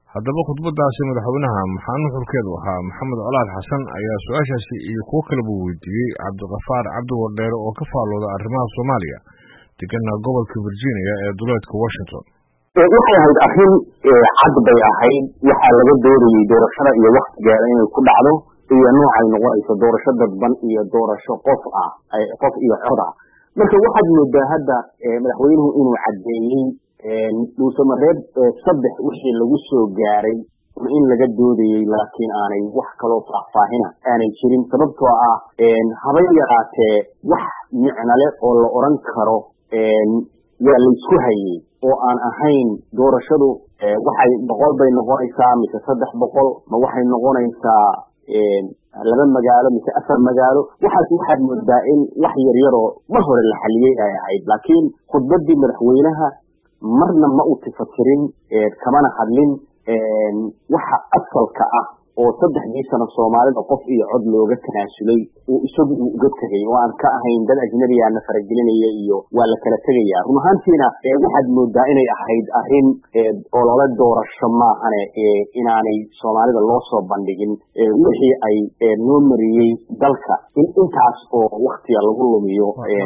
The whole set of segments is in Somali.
haddaba khudbadaasi madaxweynaha maxaan nuxurkeedu ahaa maxamed colaad xasan ayaa su-aashaasi iyo kuwo kaleba weydiiyey cabdiqafaar cabdi wardheere oo ka faallooda arrimaha Soomaaliya degana gobolka Virginia ee duleedka Washington. waxay ahayd arrin cad bay ahayd waxaa laga doorayay doorashada iyo waqtigeeda inay ku dhacdo iyo noocay noqonayso doorasho dadban iyo doorasho qof iyo cod ah. marka waxaad moodaa hadda madaxweynuhu inuu cadeeyey dhuusamareeb saddex wixii lagu soo gaaray in laga doodayay laakiin aanay wax kaloo faahfaahina aanay jirin sababtoo ah habay yaraatee wax micnale oo la oran karo waa laysku hayay oo aan ahayn doorashadu waxay 100 bay noqonaysaa mise 300 ma waxay noqonaysaa laba magaalo mise 4 magaalo waxaad moodaa in wax yar oo mar hore la xaliyay ay ahayd laakiin khudbadii madaxweynaha marna ma u tifakirin kamana hadlin waxa asalka ah oo saddexdii sano Soomaalida qof iyo cod looga tanaasulay oo isagu uga tagay oo aan ka ahayn dad ajnabi ah na faragelinaya iyo waa la kala tagayaa run ahaantiina waxaad moodaa inay ahayd arrin olole doorasho maahane inaanay Soomaalida loo soo bandhigin wixii ay noo mariyay dalka intaas oo waqtiga lagu lumiyo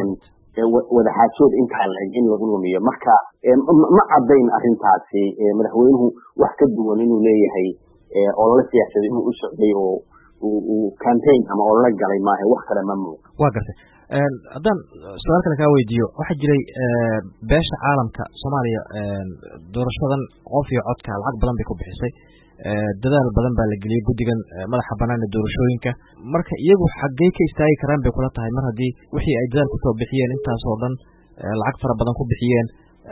wada xaajood inta in lagu lumiyo marka ma cadayn arrintaasi madaxweynuhu wax ka duwan inuu leeyahay olole siyaasadeed inuu u socday oo uu campaign ama olole galay maaha wax kale ma muuqdo. waa gartay haddaan su'aal kale kaa weydiiyo waxaa jiray beesha caalamka Soomaaliya doorashadan qof iyo codka lacag badan bay ku bixisay dadaal badan baa la geliyay guddigan madaxa bannaan ee doorashooyinka marka iyagu xaggee ka istaagi karaan bay kula tahay mar haddii wixii ay dadaal ku soo bixiyeen intaas oo dhan lacag fara badan ku bixiyeen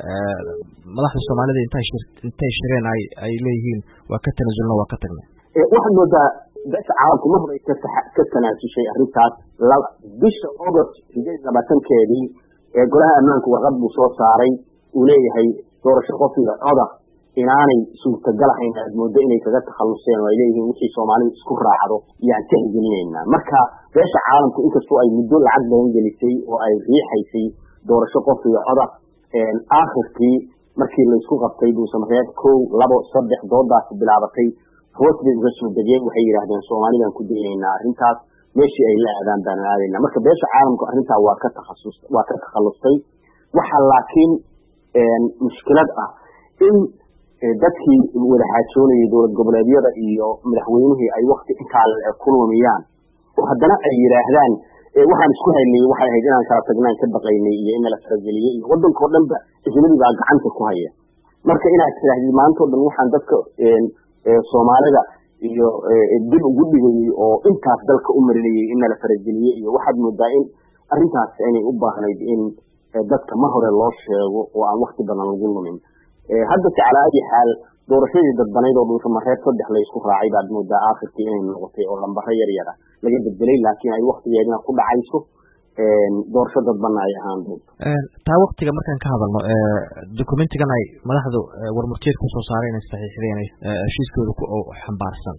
madaxda Soomaalida intay shireen ay leeyihiin waa ka tanaasulna waa ka tagnay waxaad moodaa beesha caalamku ma hore ka tanaasushay arrintaas bisha August 20keedii golaha ammaanka warqad buu soo saaray uu leeyahay doorasho qof iyo cod ah inaanay suurtagal ahayn aad moodo inay kaga takhaluseen oo ay leeyihiin wixii Soomaalidu isku raacdo yaan tixgelinaynaa marka beesha caalamku inkastoo ay muddo lacag badan gelisay oo ay riixaysay doorasho qof iyo cod ah aakhirkii markii la isku qabtay dhuusamareeb 1 2 3 doodaas bilaabatay hoos bay uga soo degeen waxay yiraahdeen Soomaalidan ku daynaynaa arrintaas meeshii ay la aadaan baan aadaynaa marka beesha caalamku arrintaa waa ka takhalustay waxa laakiin mushkilad ah in dadkii wada xaajoonayay dowlad goboleedyada iyo madaxweynuhu ay waqti intaa ku lumiyaan oo haddana ay yiraahdaan waxaan isku haynay waxay ahayd inaan kala tagnaan ka baqaynay iyo in la farageliyay iyo wadanka oo dhanba ismidi baa gacanta ku haya marka inaad tiraahdo maanta oo dhan waxaan dadka Soomaalida iyo dib ugu dhigay oo intaas dalka u marinayay in la farageliyay iyo waxaad moodaa in arrintaas inay u baahnayd in dadka mar hore loo sheego oo aan waqti badan lagu lumin hadda tacalaadi xaal doorashadii dadbaneyd oo dhuusamareeb 3 la isku raacay baad moodaa aakhirkii inay noqotay oo lambaro yar laga beddelay laakiin ay waqtigeedina ku dhacayso doorasho dadban ay ahaan doonto taa waqtiga markaan ka hadalno documentigan ay madaxdu warmurtiyeed ku soo saareen saxiixdeen heshiiskooda ku xambaarsan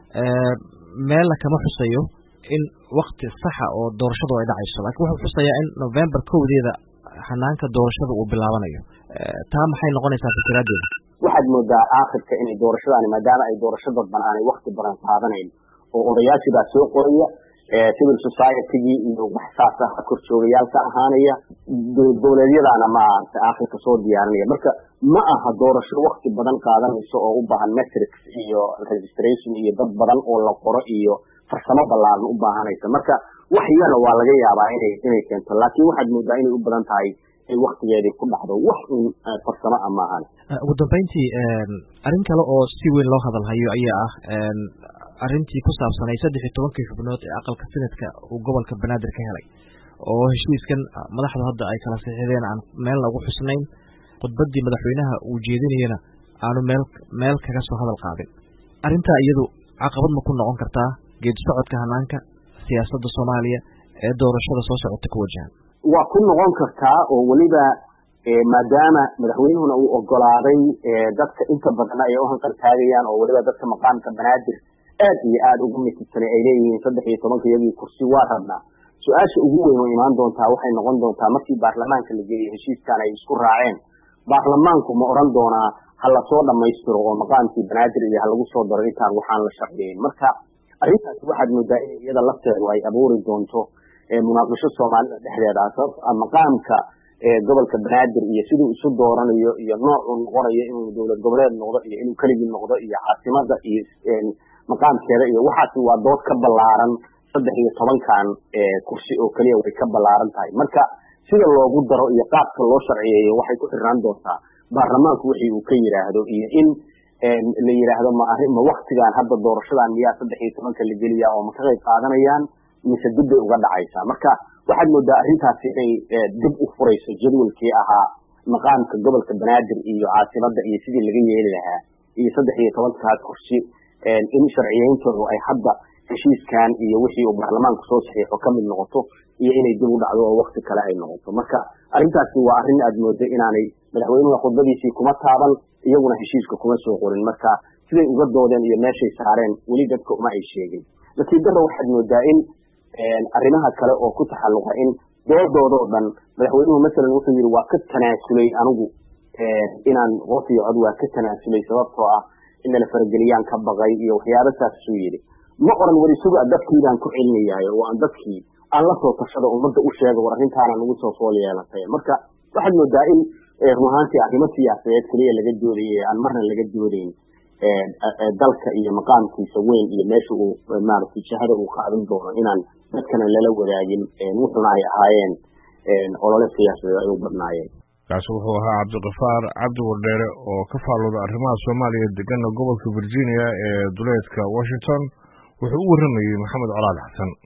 meel kama xusayo in waqti sax ah oo doorashadu ay dhacayso laakiin wuxuu xusayaa in November 2deeda hanaanka doorashada uu bilaabanayo taa maxay noqonaysaa fikradeeda waxaad moodaa aakhirka inay doorashadani maadaama ay doorasho dadban aanay waqti badan qaadanayn oo odayaashii baa soo qoraya civil society-gii iyo wax saas ah korjoogayaal ka ahaanaya dowladyadana ma aakhirka soo diyaarinaya marka ma aha doorasho waqti badan qaadanayso oo u baahan metrics iyo registration iyo dad badan oo la qoro iyo farsamo ballaaran u baahanaysa marka wax yar waa laga yaabaa inay keento laakiin waxaad moodaa inay u badan tahay in waqtigeedii ku dhacdo wax farsamo ama ahan ugu dambeyntii arrin kale oo si weyn loo hadalhayo ayaa arrintii ku saabsanay 13 xubnood ee aqalka sanadka uu gobolka Banaadir ka helay oo heshiiskan madaxdu hadda ay kala saxiixdeen aan meel lagu xusnayn khudbadii madaxweynaha uu jeedinayna aanu meel kaga soo hadal qaadin arrinta iyadu caqabad ma ku noqon kartaa geed socodka hanaanka siyaasadda Soomaaliya ee doorashada soo socota ku wajahan waa ku noqon kartaa oo waliba maadaama madaxweynuhuna uu ogolaaday dadka inta badan ay u hanqal taagayaan oo waliba dadka maqaamka Banaadir aad iyo aad ugu mitigsanay ay leeyihiin 13 iyagii kursi waa rabnaa su-aasha ugu weyn oo imaan doontaa waxay noqon doontaa markii baarlamaanka la geeyay heshiiskan ay isku raaceen baarlamaanku ma oran doonaa hala soo dhamaystiro oo maqaamkii banaadir iyo ha lagu soo daro intaan waxaan la sharciyeyn marka arrintaasi waxaad moodaa in iyada lafteedu ay abuuri doonto munaaqisho soomaalida dhexdeeda ah maqaamka gobolka banaadir iyo siduu isu dooranayo iyo noocuu noqonayo inuu dowlad goboleed noqdo iyo inuu keligii noqdo iyo caasimada iyo maqaamkeeda iyo waxaasi waa dood ka ballaaran 13kan kursi oo kaliya way ka ballaaran tahay marka sida loogu daro iyo qaabka loo sharciyeeyo waxay ku xirnaan doontaa baarlamaanku wixii uu ka yiraahdo iyo in la yiraahdo ma waqtigan hadda doorashadan miyaa 13ka la geliya oo ma ka qayb qaadanayaan mise dib bay uga dhacaysaa marka waxaad moodaa arrintaasi inay dib u furayso jadwalkii ahaa maqaamka gobolka banaadir iyo caasimada iyo sidii laga yeeli lahaa iyo 13kaas kursi in sharciyeyntoodu ay hadda heshiiskan iyo wixii uu baarlamaanku soo saxiixo ka mid noqoto iyo inay dib u dhacdo oo waqti kale ay noqoto marka arrintaasi waa arrin aad moodo inaanay madaxweynuhu khudbadiisii kuma taaban iyaguna heshiiska kuma soo qorin marka siday uga doodeen iyo meeshay saareen weli dadka uma ay sheegin laakiin dara waxaad moodaa in arrimaha kale oo ku taxalluqa in doodoo dhan madaxweynuhu masalan wuxuu yiri waa ka tanaasulay anigu inaan qof iyo cod waa ka tanaasulay sababtoo ah in la farageliyaan ka baqay iyo waxyaabo saas soo yiri ma oran wari suga dadkiidan ku cilmiyaay oo aan dadkii aan la soo tashado ummadda u sheego war arrintaana nagu soo fool yeelatay marka waxaad moodaa in ruuxaantii arrimo siyaasadeed kaliya laga doodayay aan marna laga doodayn dalka iyo maqaamkiisa weyn iyo meesha uu maaragtay jihada uu qaadan doono inaan dadkana lala wadaagin wuxuuna ay ahaayeen olole siyaasadeed ay u badnaayeen kaasi wuxuu ahaa cabdiqafaar cabdi wardheere oo ka faalooda arrimaha Soomaaliya degana gobolka Virginia ee duleedka Washington wuxuu u waramayay Maxamed Colaad Xasan